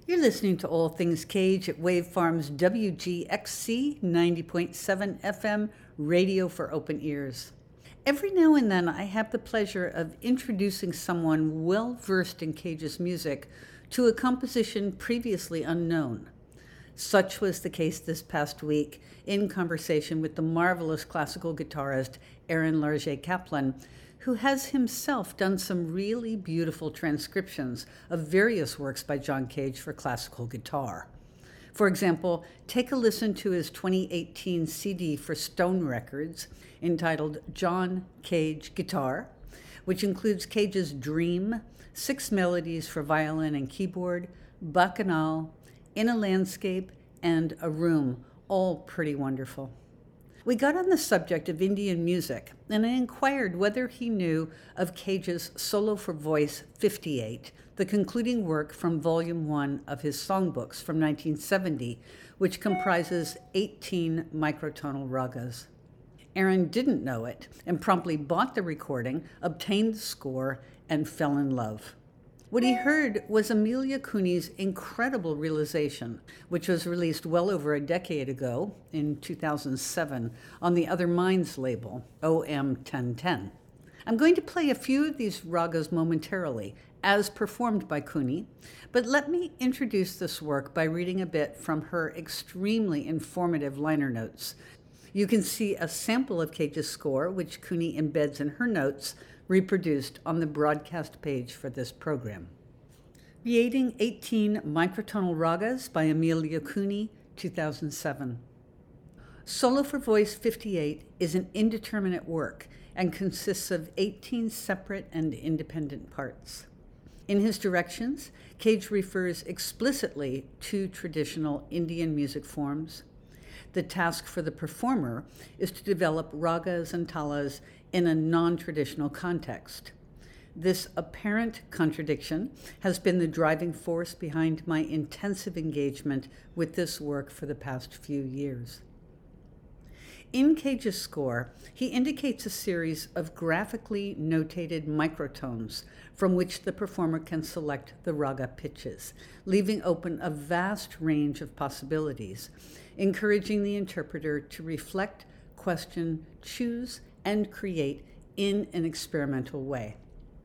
You're listening to All Things Cage at Wavefarm's WGXC 90.7 FM radio for open ears. Every now and then I have the pleasure of introducing someone well versed in Cage's music to a composition previously unknown. Such was the case this past week in conversation with the marvelous classical guitarist Aaron Larget-Kaplan, who has himself done some really beautiful transcriptions of various works by John Cage for classical guitar. For example, take a listen to his 2018 CD for Stone Records entitled John Cage Guitar, which includes Cage's Dream, 6 melodies for violin and keyboard, Bacchanal, In a Landscape, and A Room, all pretty wonderful. We got on the subject of Indian music, and I inquired whether he knew of Cage's Solo for Voice 58, the concluding work from Volume 1 of his songbooks from 1970, which comprises 18 microtonal ragas. Aaron didn't know it and promptly bought the recording, obtained the score, and fell in love. What he heard was Amelia Cooney's incredible realization, which was released well over a decade ago, in 2007, on the Other Minds label, OM 1010. I'm going to play a few of these ragas momentarily, as performed by Cooney, but let me introduce this work by reading a bit from her extremely informative liner notes. You can see a sample of Cage's score, which Cooney embeds in her notes, reproduced on the broadcast page for this program. Creating 18 Microtonal Ragas by Amelia Cooney, 2007. Solo for Voice 58 is an indeterminate work and consists of 18 separate and independent parts. In his directions, Cage refers explicitly to traditional Indian music forms. The task for the performer is to develop ragas and talas in a non-traditional context. This apparent contradiction has been the driving force behind my intensive engagement with this work for the past few years. In Cage's score, he indicates a series of graphically notated microtones from which the performer can select the raga pitches, leaving open a vast range of possibilities, encouraging the interpreter to reflect, question, choose, and create in an experimental way.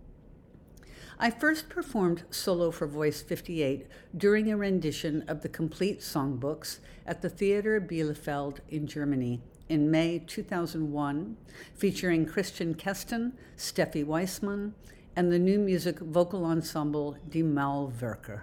I first performed Solo for Voice 58 during a rendition of the complete songbooks at the Theater Bielefeld in Germany in May 2001, featuring Christian Kesten, Steffi Weissmann, and the new music vocal ensemble Die Maulwerker.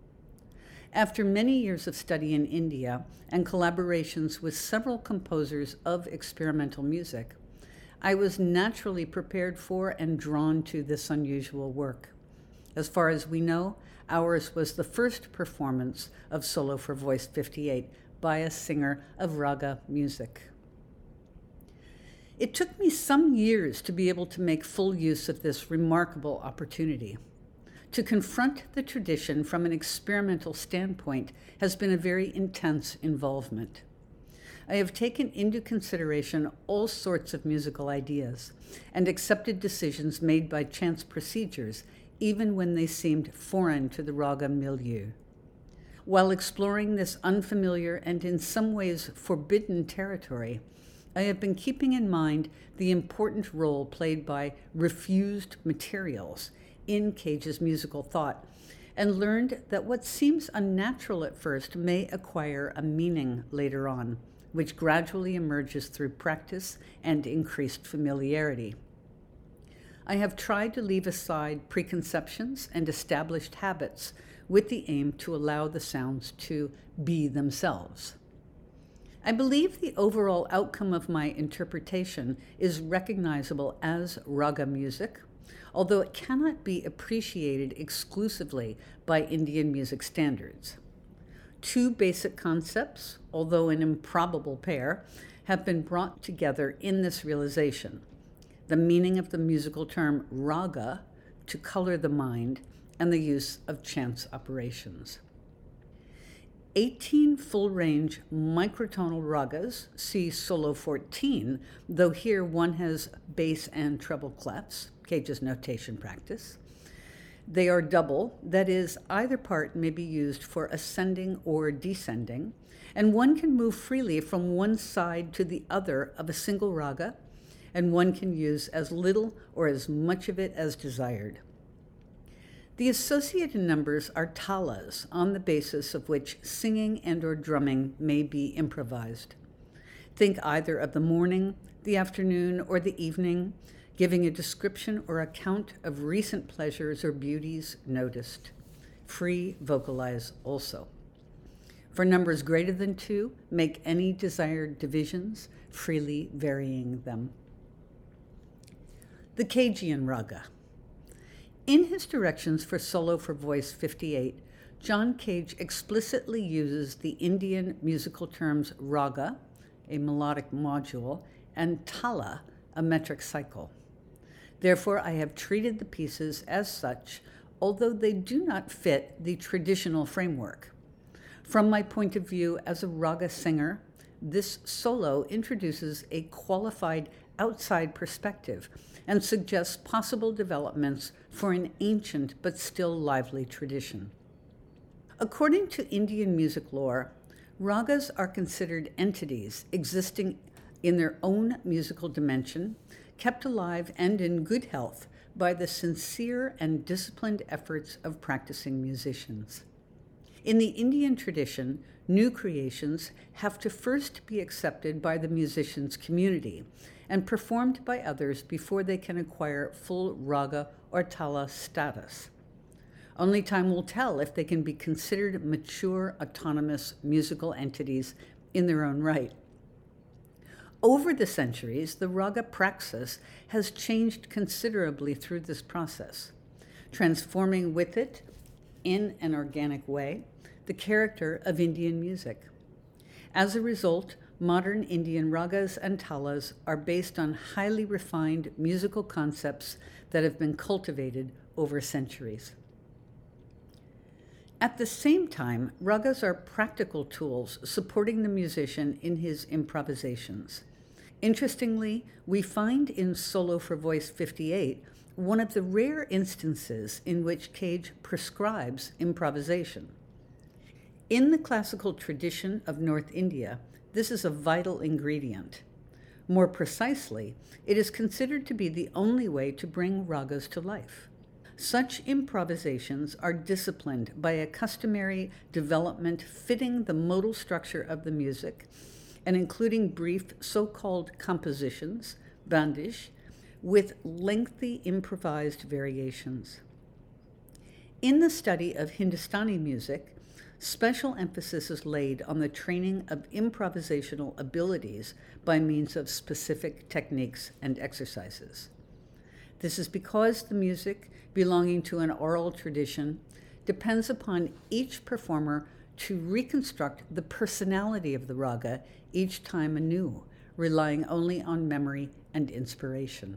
After many years of study in India and collaborations with several composers of experimental music, I was naturally prepared for and drawn to this unusual work. As far as we know, ours was the first performance of Solo for Voice 58 by a singer of raga music. It took me some years to be able to make full use of this remarkable opportunity. To confront the tradition from an experimental standpoint has been a very intense involvement. I have taken into consideration all sorts of musical ideas and accepted decisions made by chance procedures, even when they seemed foreign to the raga milieu. While exploring this unfamiliar and in some ways forbidden territory, I have been keeping in mind the important role played by refused materials in Cage's musical thought, and learned that what seems unnatural at first may acquire a meaning later on, which gradually emerges through practice and increased familiarity. I have tried to leave aside preconceptions and established habits with the aim to allow the sounds to be themselves. I believe the overall outcome of my interpretation is recognizable as raga music, although it cannot be appreciated exclusively by Indian music standards. Two basic concepts, although an improbable pair, have been brought together in this realization: the meaning of the musical term raga, to color the mind, and the use of chance operations. 18 full-range microtonal ragas, see Solo 14, though here one has bass and treble clefs, Cage's notation practice, They are double, that is, either part may be used for ascending or descending, and one can move freely from one side to the other of a single raga, and one can use as little or as much of it as desired. The associated numbers are talas, on the basis of which singing and or drumming may be improvised. Think either of the morning, the afternoon, or the evening, giving a description or account of recent pleasures or beauties noticed. Free vocalize also. For numbers greater than 2, make any desired divisions, freely varying them. The Cagean Raga. In his directions for Solo for Voice 58, John Cage explicitly uses the Indian musical terms raga, a melodic module, and tala, a metric cycle. Therefore, I have treated the pieces as such, although they do not fit the traditional framework. From my point of view as a raga singer, this solo introduces a qualified outside perspective and suggests possible developments for an ancient but still lively tradition. According to Indian music lore, ragas are considered entities existing in their own musical dimension, kept alive and in good health by the sincere and disciplined efforts of practicing musicians. In the Indian tradition, new creations have to first be accepted by the musicians' community and performed by others before they can acquire full raga or tala status. Only time will tell if they can be considered mature, autonomous musical entities in their own right. Over the centuries, the raga praxis has changed considerably through this process, transforming with it, in an organic way, the character of Indian music. As a result, modern Indian ragas and talas are based on highly refined musical concepts that have been cultivated over centuries. At the same time, ragas are practical tools supporting the musician in his improvisations. Interestingly, we find in Solo for Voice 58 one of the rare instances in which Cage prescribes improvisation. In the classical tradition of North India, this is a vital ingredient. More precisely, it is considered to be the only way to bring ragas to life. Such improvisations are disciplined by a customary development fitting the modal structure of the music and including brief so-called compositions, bandish, with lengthy improvised variations. In the study of Hindustani music, special emphasis is laid on the training of improvisational abilities by means of specific techniques and exercises. This is because the music, belonging to an oral tradition, depends upon each performer to reconstruct the personality of the raga each time anew, relying only on memory and inspiration.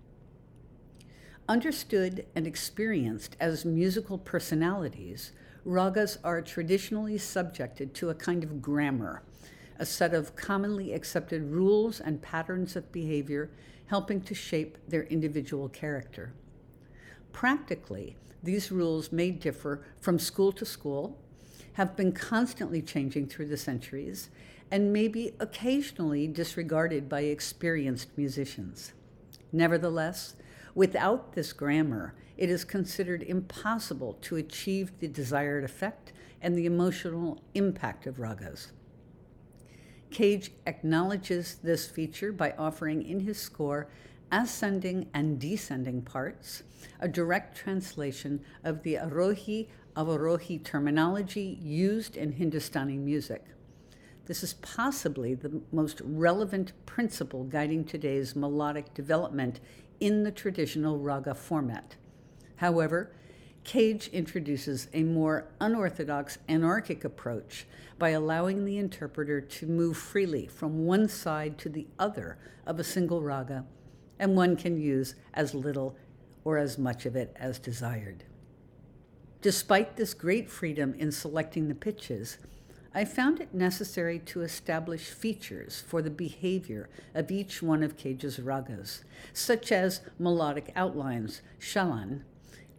Understood and experienced as musical personalities, ragas are traditionally subjected to a kind of grammar, a set of commonly accepted rules and patterns of behavior helping to shape their individual character. Practically, these rules may differ from school to school, have been constantly changing through the centuries, and may be occasionally disregarded by experienced musicians. Nevertheless, without this grammar, it is considered impossible to achieve the desired effect and the emotional impact of ragas. Cage acknowledges this feature by offering in his score ascending and descending parts, a direct translation of the Arohi-Avarohi terminology used in Hindustani music. This is possibly the most relevant principle guiding today's melodic development in the traditional raga format. However, Cage introduces a more unorthodox anarchic approach by allowing the interpreter to move freely from one side to the other of a single raga, and one can use as little or as much of it as desired. Despite this great freedom in selecting the pitches, I found it necessary to establish features for the behavior of each one of Cage's ragas, such as melodic outlines, shalan,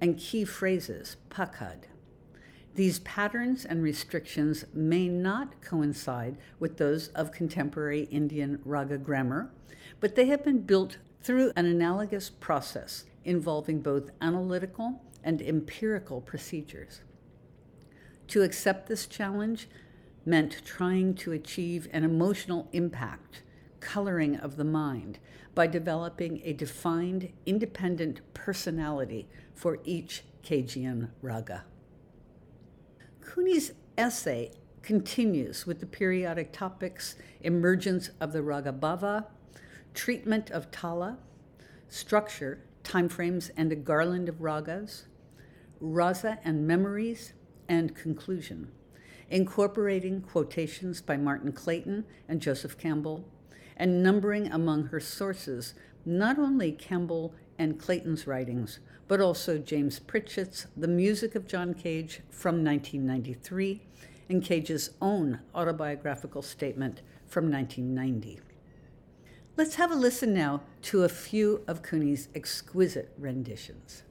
and key phrases, pakad. These patterns and restrictions may not coincide with those of contemporary Indian raga grammar, but they have been built through an analogous process involving both analytical and empirical procedures. To accept this challenge meant trying to achieve an emotional impact, coloring of the mind, by developing a defined, independent personality for each Kagyan raga. Cooney's essay continues with the periodic topics: emergence of the raga bhava, treatment of tala, structure, timeframes and a garland of ragas, rasa and memories, and conclusion, incorporating quotations by Martin Clayton and Joseph Campbell, and numbering among her sources not only Campbell and Clayton's writings, but also James Pritchett's The Music of John Cage from 1993, and Cage's own autobiographical statement from 1990. Let's have a listen now to a few of Cooney's exquisite renditions.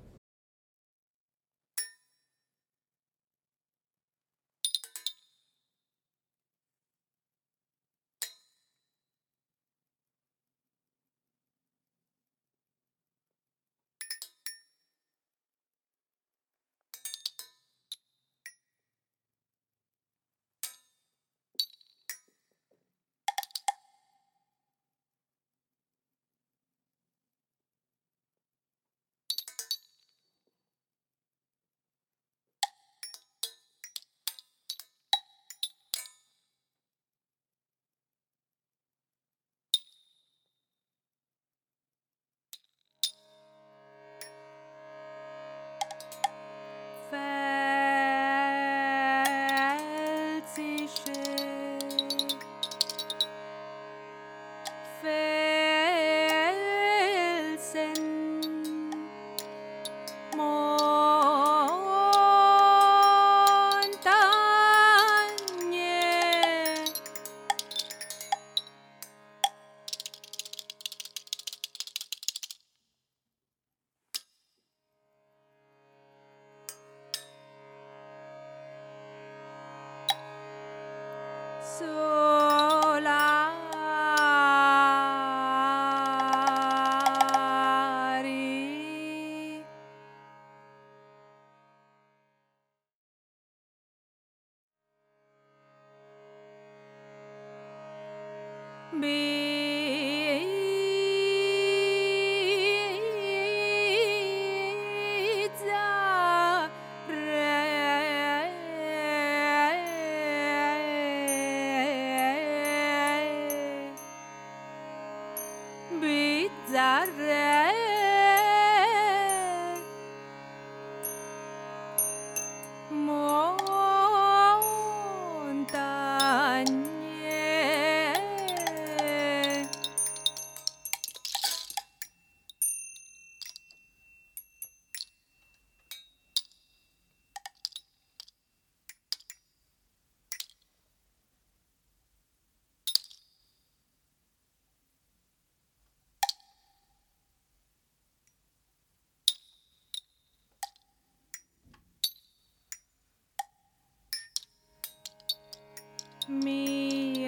Mi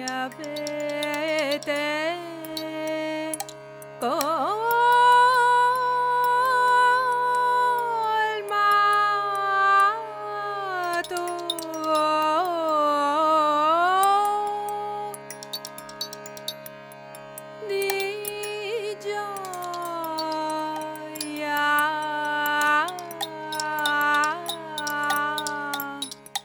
avete colmato di gioia.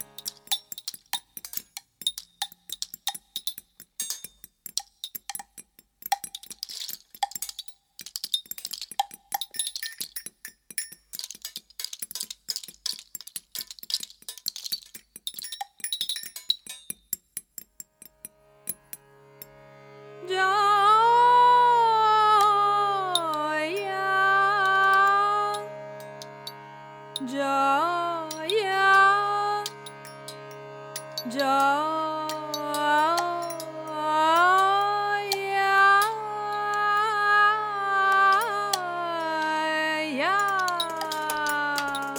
Gioia, gioia.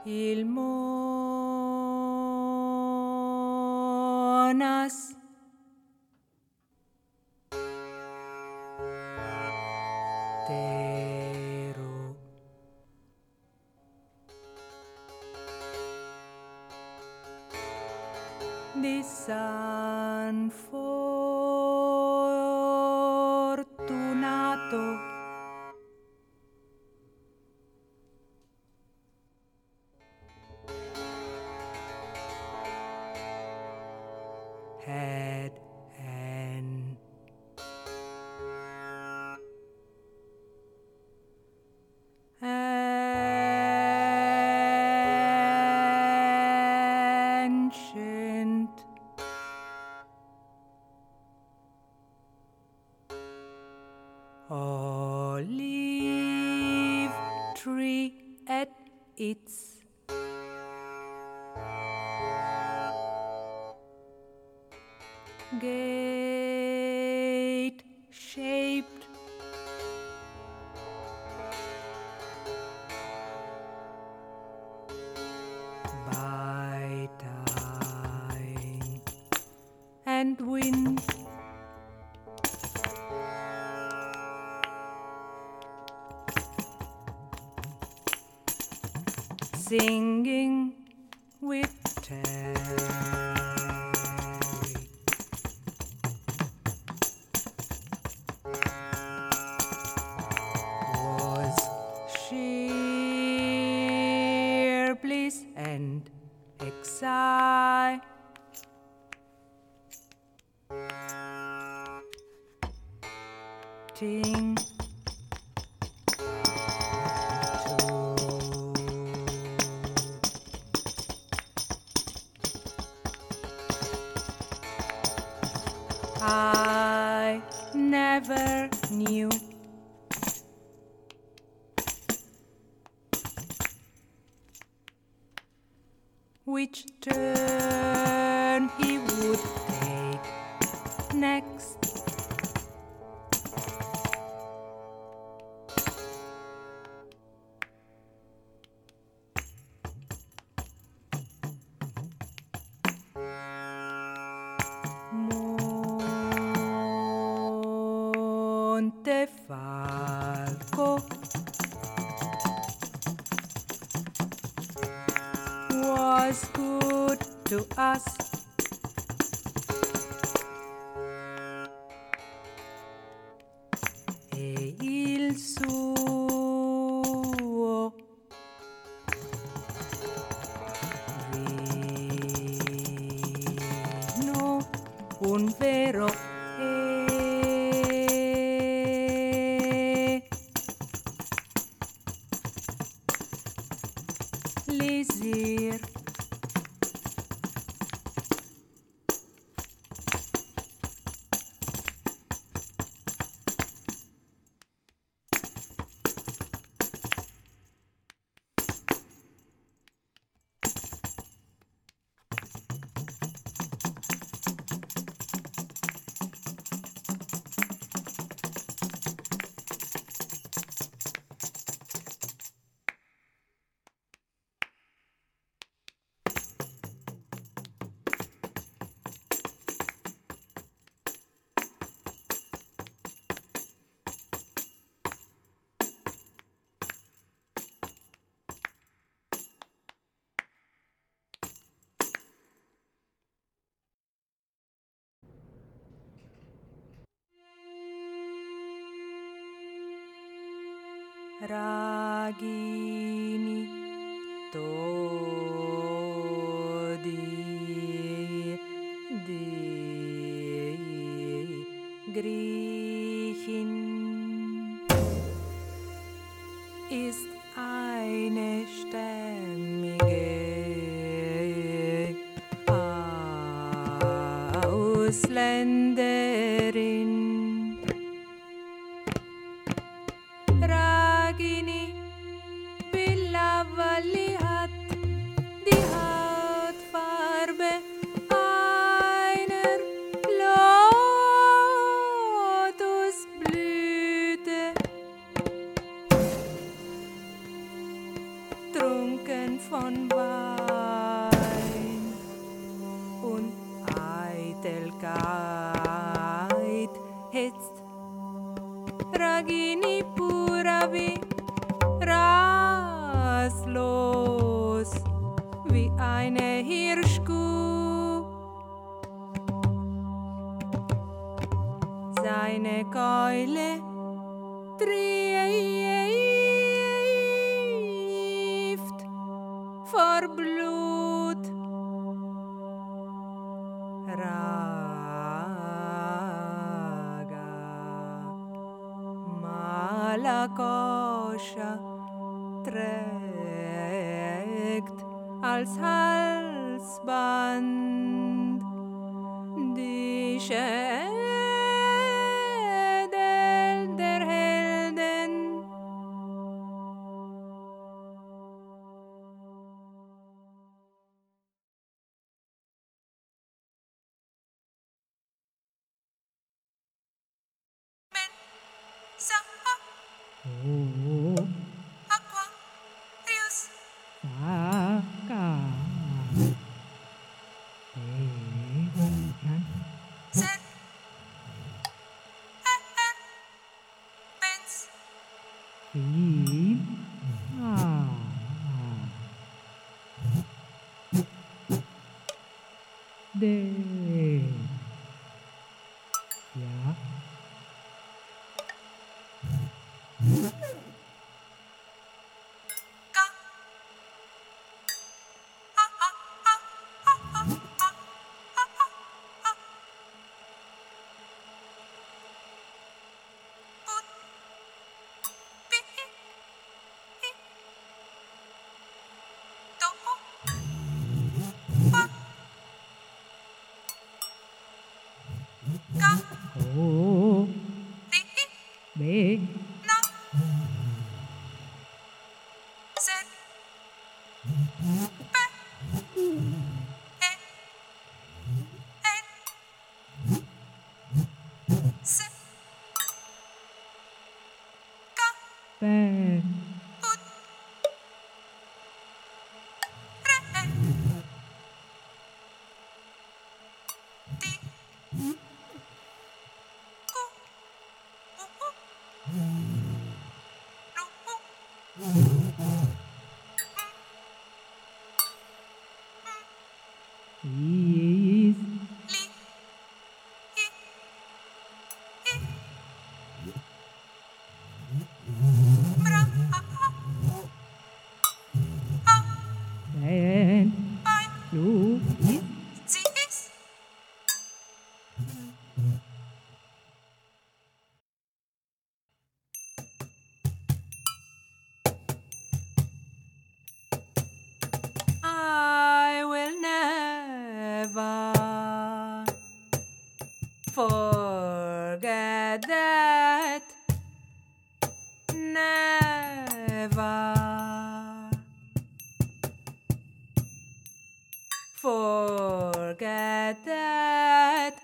il monas tero di San Fortunato had an ancient olive tree at its gate shaped by time and wind, singing with Terry. Was sheer bliss and exciting I never knew which turn he would take next. Montefalco was good to us. E il suo vino un vero elisir. Ragini todi di Griechen ist eine stämmige Ausländerin. Ragini Pillavalli hat die Hautfarbe einer Lotusblüte. Trunken von Wein und Eitelkeit hetzt Ragini Puravi rastlos wie eine Hirschkuh. Seine Keule trieft vor Blut. Raga Malakosha trägt als Halsband die Schädel der Helden. I will never forget that. Never forget that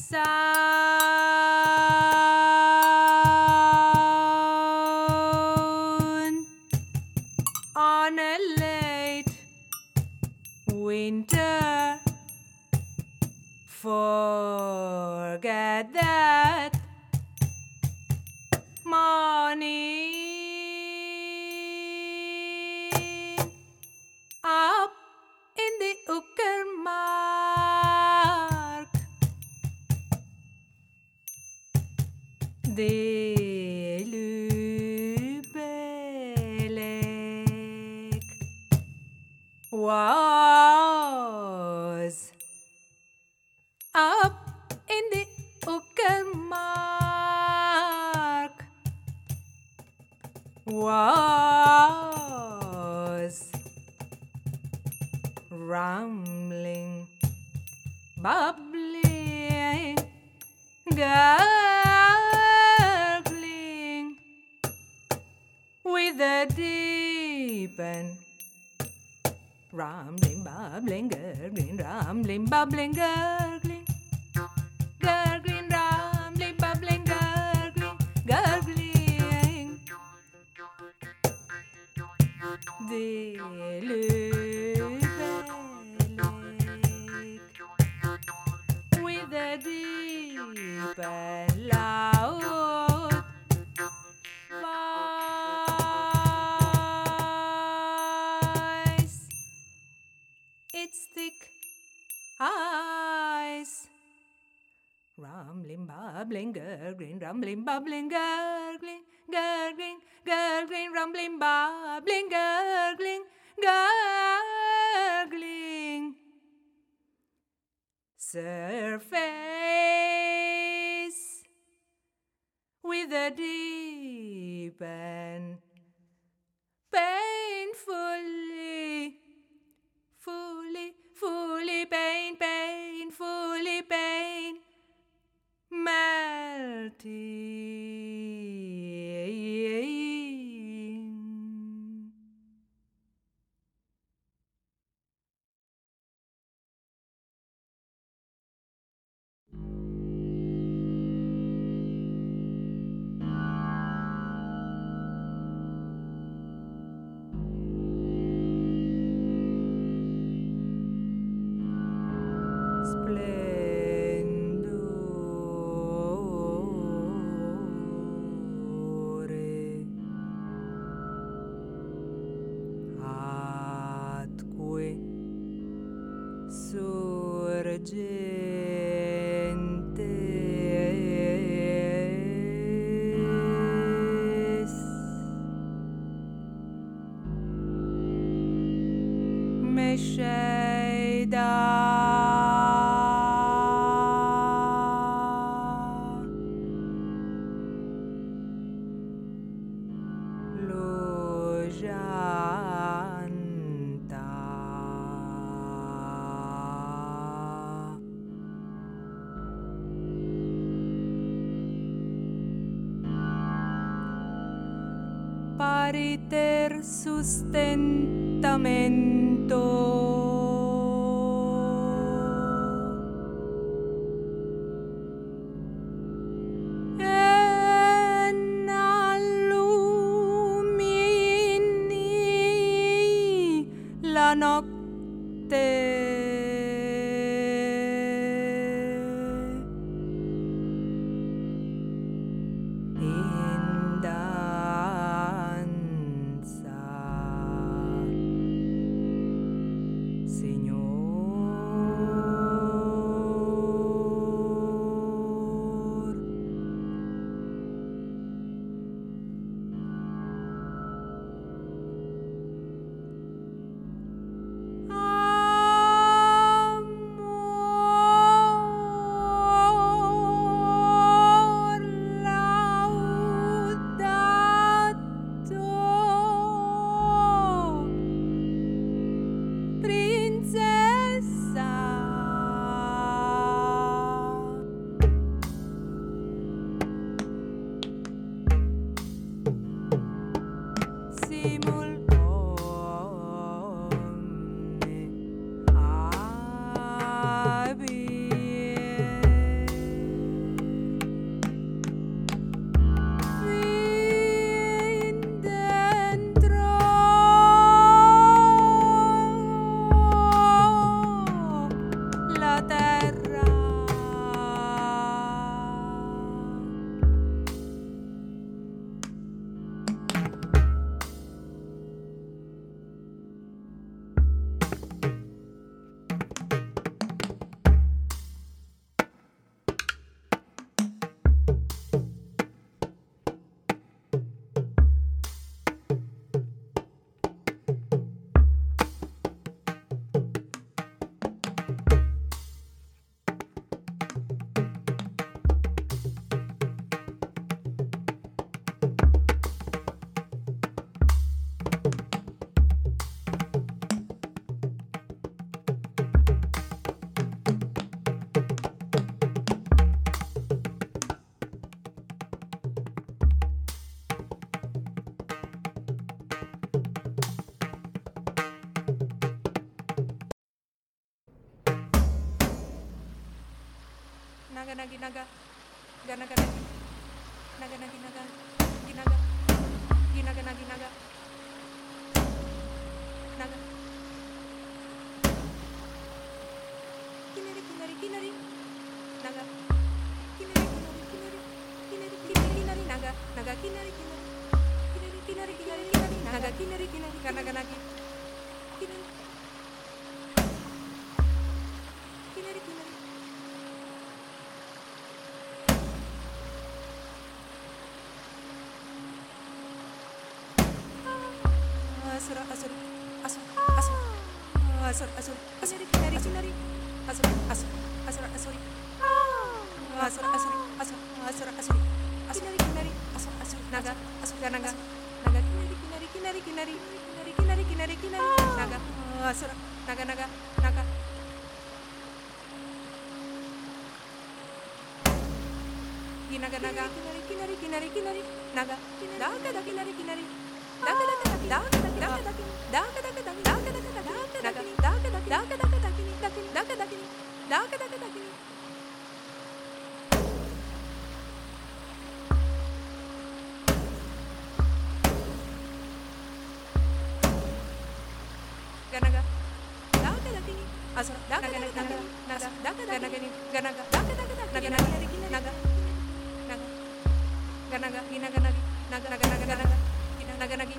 sound on a late winter. Forget that morning up in the Uckermark. The Lübeck was up in the Uckermark. Was rumbling, bubbling, gurgling with a deep and rumbling, bubbling, gurgling, rumbling, bubbling, gurgling, gurgling, rumbling, bubbling, gurgling, gurgling. The bubbling, gurgling, rumbling, bubbling, gurgling, gurgling, gurgling, rumbling, bubbling, gurgling, gurgling. Surface with a deep and painfully, fully painfully melting. Splendore atque surgentes mesceida lojanta pariter sustentamento en allumini la notte. In danza, Signor. Amor laudato, princessa. Simul omne vin dentro la terra. Naga nagi naga, ganaga nagi, naga nagi naga, ginaga, ginaga nagi naga, naga. Kinari kinari kinari, naga, kinari kinari kinari, kinari kinari kinari naga, naga kinari kinari, kinari kinari kinari kinari, naga kinari kinari, ganaga nagi, kinari, kinari kinari. asura asuri asur asur asur asur asuri kinari kinari asur asur asur asuri asur asuri asur asur asuri kinari kinari asur asur naga asur naga naga kinari kinari kinari kinari kinari kinari kinari kinari naga asur naga naga naga naga naga kinari kinari kinari kinari naga naga naga kinari kinari naga naga naga naga naga naga naga naga naga naga naga naga naga naga naga naga ganaga naga naga ni asura naga naga naga naga naga naga ni ganaga naga naga naga naga naga ganaga ginaga nagi naga naga naga naga ginaga nagi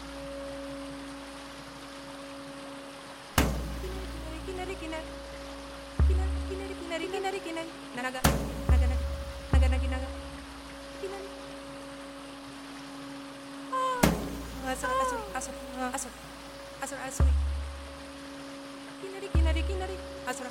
kinari kinari kinari kinari kinari kinari kinari naga naga naga naga nagi naga kinari asur asur asur asur asur asur kinari kinari kinari asur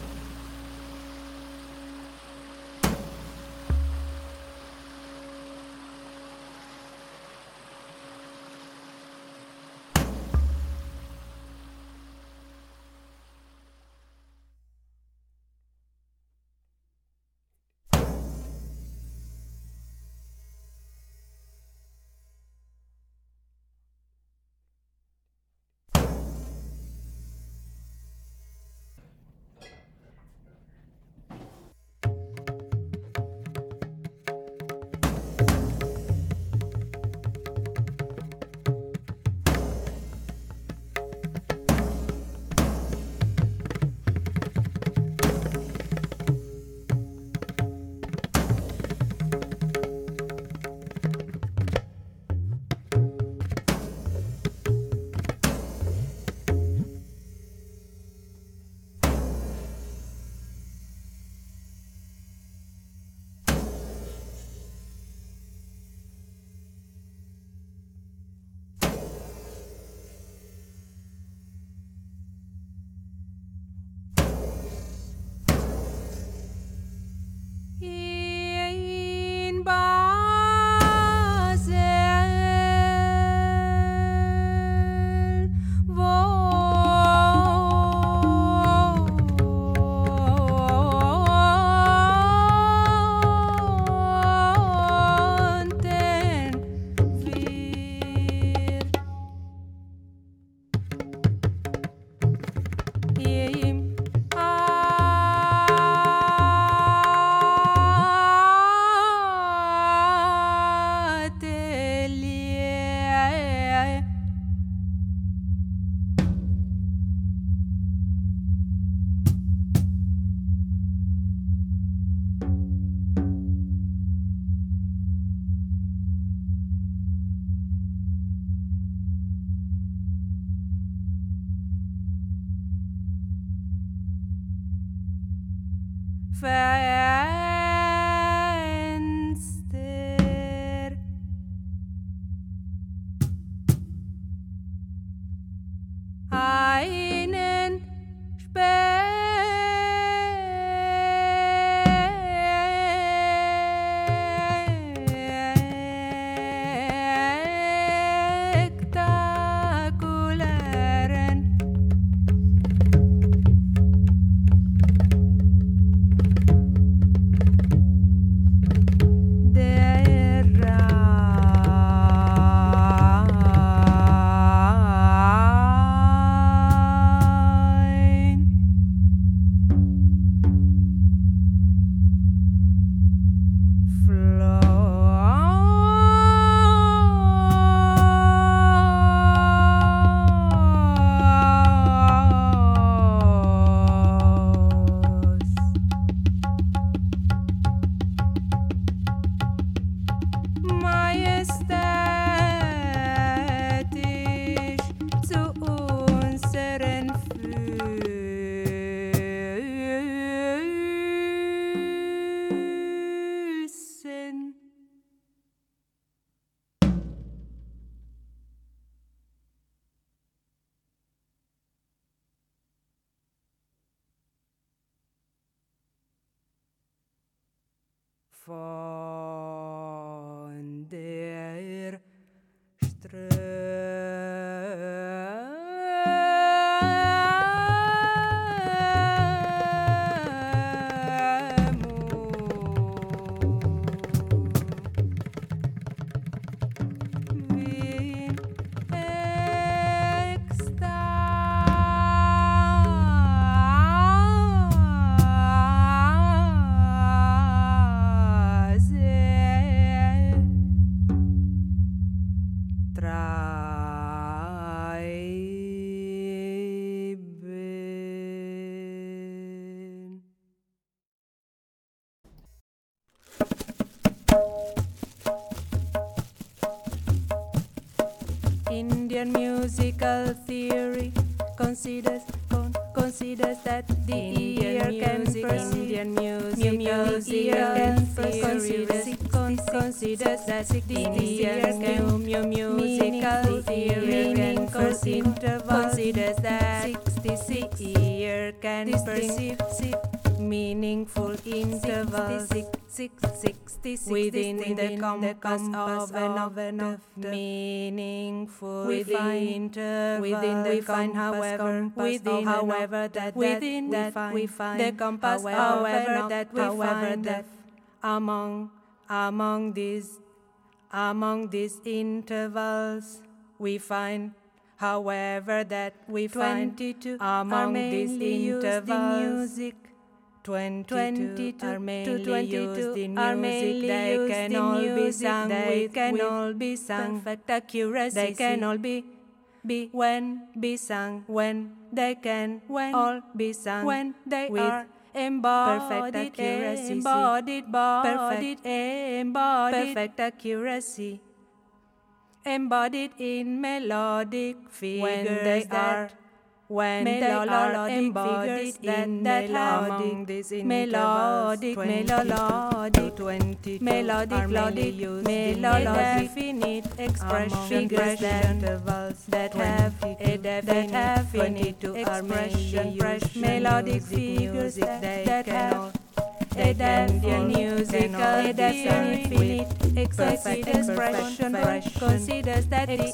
Fenster einen spektakulären von der Treiben. Indian musical theory considers that the ear can perceive. Indian musical theory considers that the ear can musical theory can perceive. Considers that 66 ear can perceive meaningful intervals within the compass of an octave. Meaningful within the compass, however that we find the compass, however that we find that among these intervals we find, however that we find 22 among these intervals. 22 are mainly used in music. They can all be sung with perfect accuracy. They can all be sung when they can all be sung when they are embodied, perfect accuracy, perfect accuracy, embodied in melodic figures when they are embodied in melodic definite expression that have a definite expression, melodic figures that have a definite expression considers that the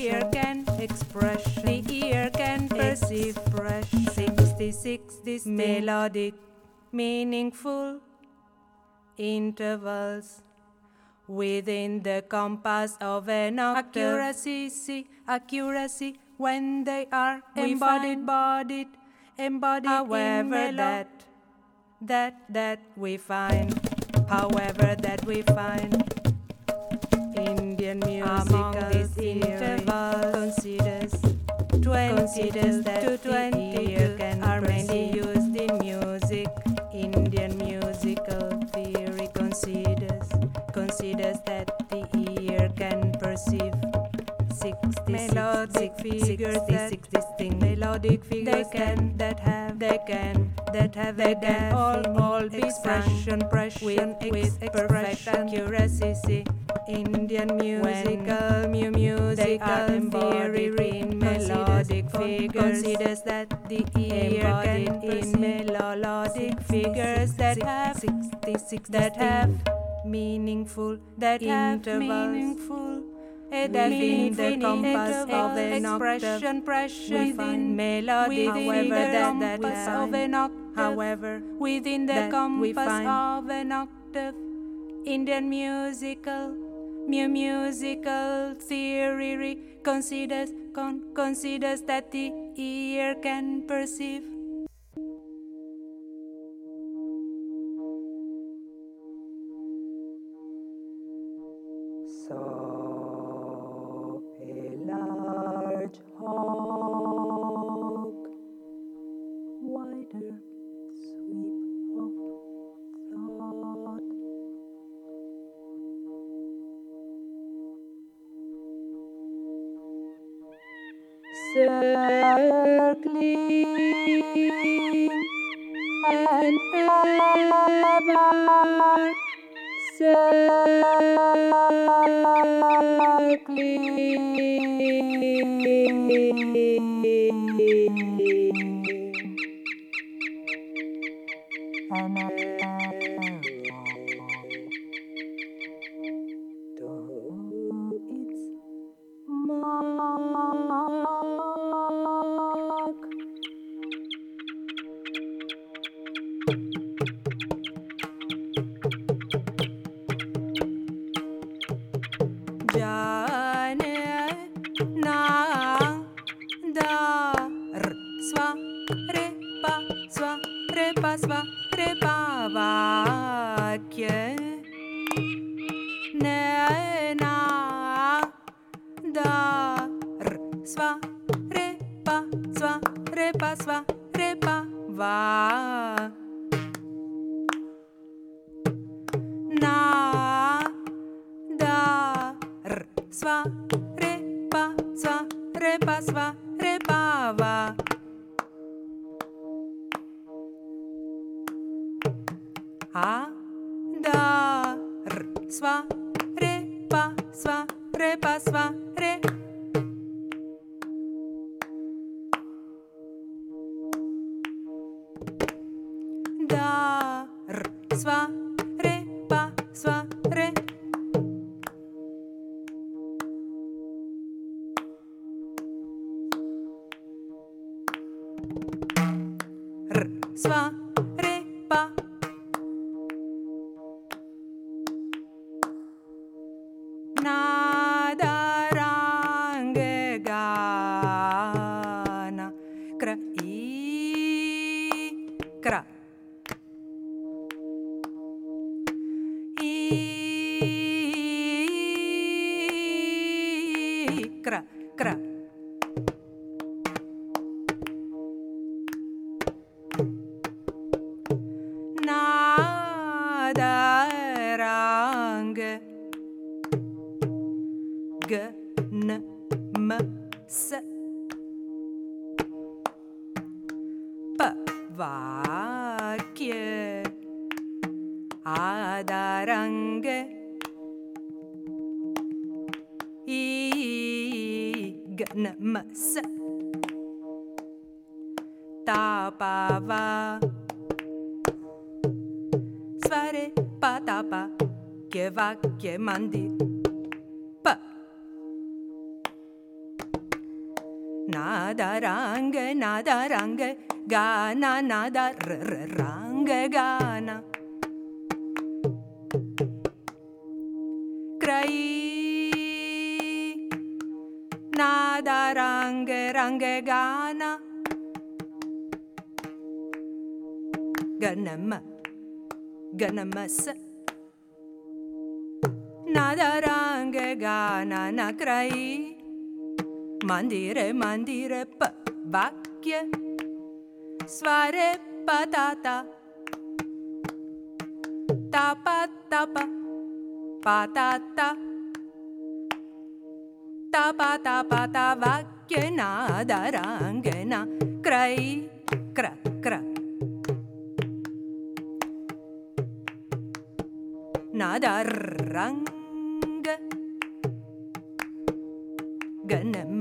ear can perceive 66 this melodic meaningful intervals within the compass of an octave. Accuracy when they are embodied however that we find, however that we find. Indian musical intervals considers that 22 are mainly used in music. Indian musical theory considers that the ear can perceive 66 melodic figures, 66 distinct melodic figures that have all be expression with perfect accuracy. Indian musical theory in melodic figures considers that the ear can in melodic figures that have 66 that have meaningful intervals. A definite compass of an expression within melody, however within the compass of an octave. Indian musical theory considers that the ear can perceive. So a large hog, wider sweep of thought, circling and ever circling and ever vakje ne na da r sva re pa sva re pa va na da r sva re pa sva re pa va a da r sva re pa sva re da r sva re pa sva re r sva re pa nada range gana kra i kra i kra kra nada range g n m s p vakje adarange i g n m s tapava svare patapa che vakje mandi p nadarange gana nada range gana krai nadarange gana ganamas nadarange gana na krai mandire p vakje svare patata tapa patata tapa vakje nadarange na krai kra nadaranga ganem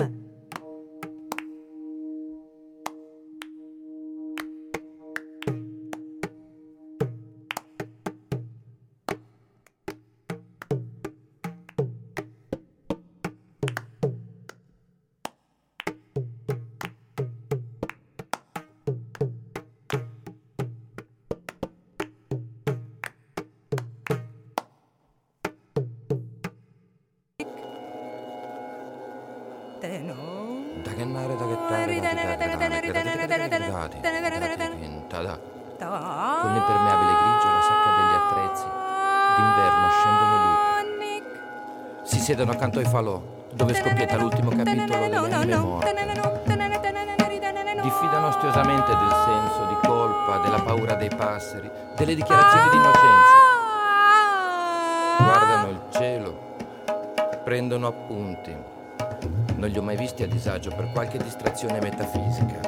con l'impermeabile grigio la sacca degli attrezzi d'inverno scendono i lupi, si siedono accanto ai falò dove scoppietta l'ultimo capitolo delle anime morte, diffidano ostiosamente del senso di colpa, della paura dei passeri, delle dichiarazioni di innocenza, guardano il cielo, prendono appunti. Non li ho mai visti a disagio per qualche distrazione metafisica.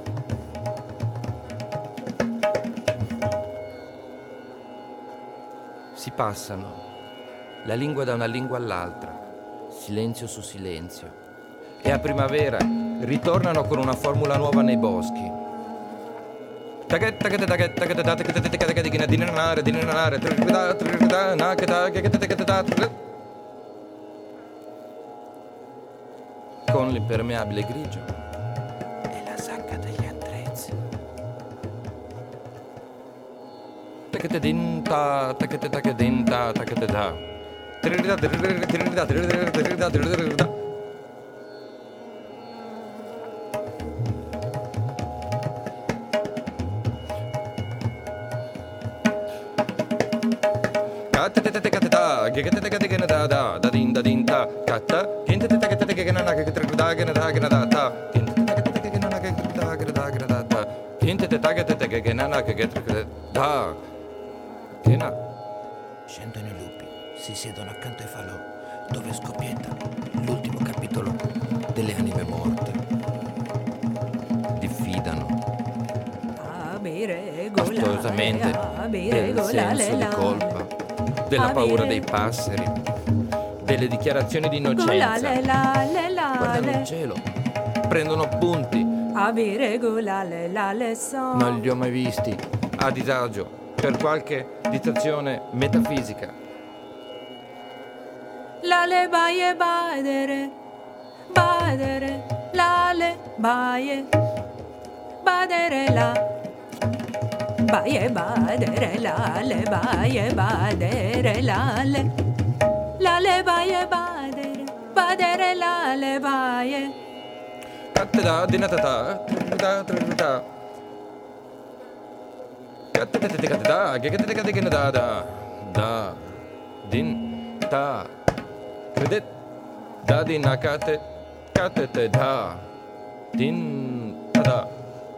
Si passano, la lingua da una lingua all'altra, silenzio su silenzio. E a primavera ritornano con una formula nuova nei boschi. Con l'impermeabile grigio e la sacca degli attrezzi. da da da din ta katta kinte te te ke na ke da ke na da ta kinte te ke na ke da ta kinte te ke na ke da che na scendono i lupi, si siedono accanto ai falò dove scoppietta l'ultimo capitolo delle anime morte. Diffidano fastosamente del senso di colpa, della paura dei passeri, delle dichiarazioni di innocenza. Guardano il cielo, prendono appunti. Non li ho mai visti a disagio per qualche distrazione metafisica. Lale baie badere, badere, lale baie, badere la, baie badere, lale baie badere, lale, lale baie badere, badere lale baie. Catteda dinatata, da. Catteda, che da din ta. Credet da dinakate katete da din da.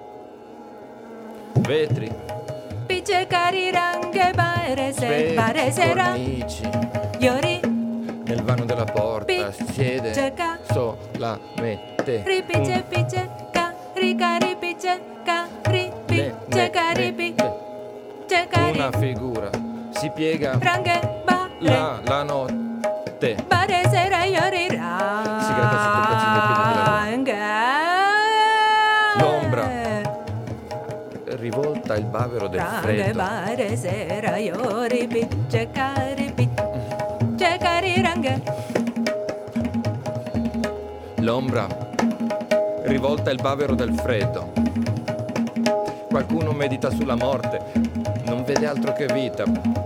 Vetri, Piccecari ranghe specchi, paresera, cornici, Iori, nel vano della porta siede Picceca. solamente ripice, pice, carica, ripice, ripice, caripi, cecari, una figura si piega ranghe, la notte. paresera, Iori, ranghe. Si gratta sotto il calzino del piede L'ombra rivolta il bavero del Ranghe, freddo. paresera, Iori, pice, caripi, cecari, ranghe. L'ombra rivolta il bavero del freddo. Qualcuno medita sulla morte, non vede altro che vita.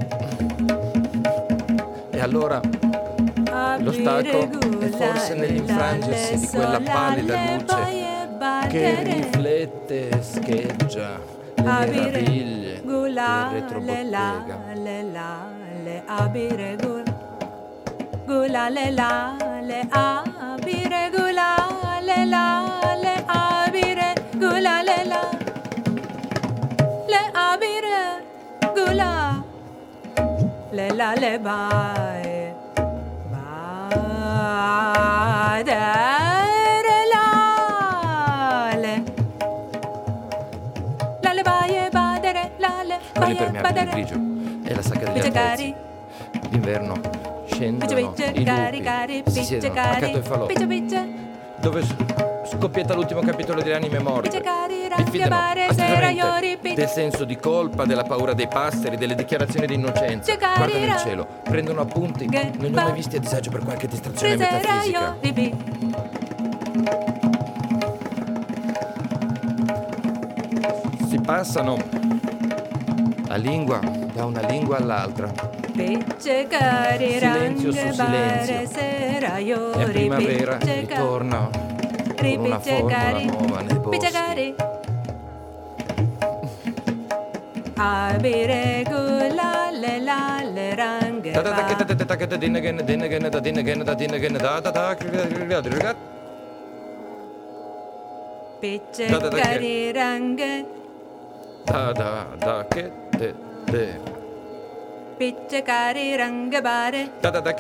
E allora lo stacco è forse nell'infrangersi di quella pallida luce che riflette e scheggia le meraviglie del retrobottega. Abire gula le abire gula le abire gula le abire gula le bae badere le baie badere le Quello baie impermeabile badere grigio è la sacca degli Piccecari, attrezzi. D'inverno scendono picce, i cari, cari, lupi, si siedono accanto ai falò picce, dove scoppietta l'ultimo capitolo delle anime morte. Piccecari, ranghe, Diffidano paresera, Iori, astutamente del senso di colpa, della paura dei passeri, delle dichiarazioni di innocenza. Piccecari, Guardano il cielo, prendono appunti. Non li ho mai visti a disagio per qualche distrazione Presera, metafisica. Iori, Si passano la lingua da una lingua all'altra. Piccecari, Silenzio su ranghe, silenzio. paresera, E Iori, a primavera piccecari, ritorna con una formula nuova nei boschi. Piccecari, abire gula le ranghe, piccecari, ranghe, piccecari, ranghe, bare,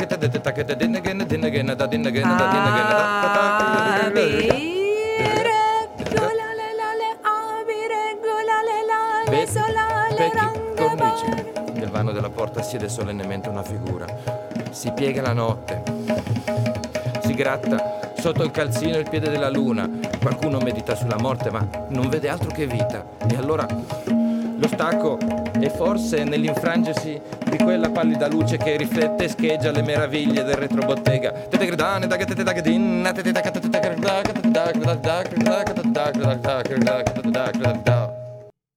abire gula le abire gula le sola le Specchi, ranghe, cornici. bare. Nel vano della porta siede solennemente una figura. Si piega la notte. Si gratta sotto il calzino il piede della luna. Qualcuno medita sulla morte, ma non vede altro che vita. E allora lo stacco è forse nell'infrangersi di quella pallida luce che riflette e scheggia le meraviglie del retrobottega.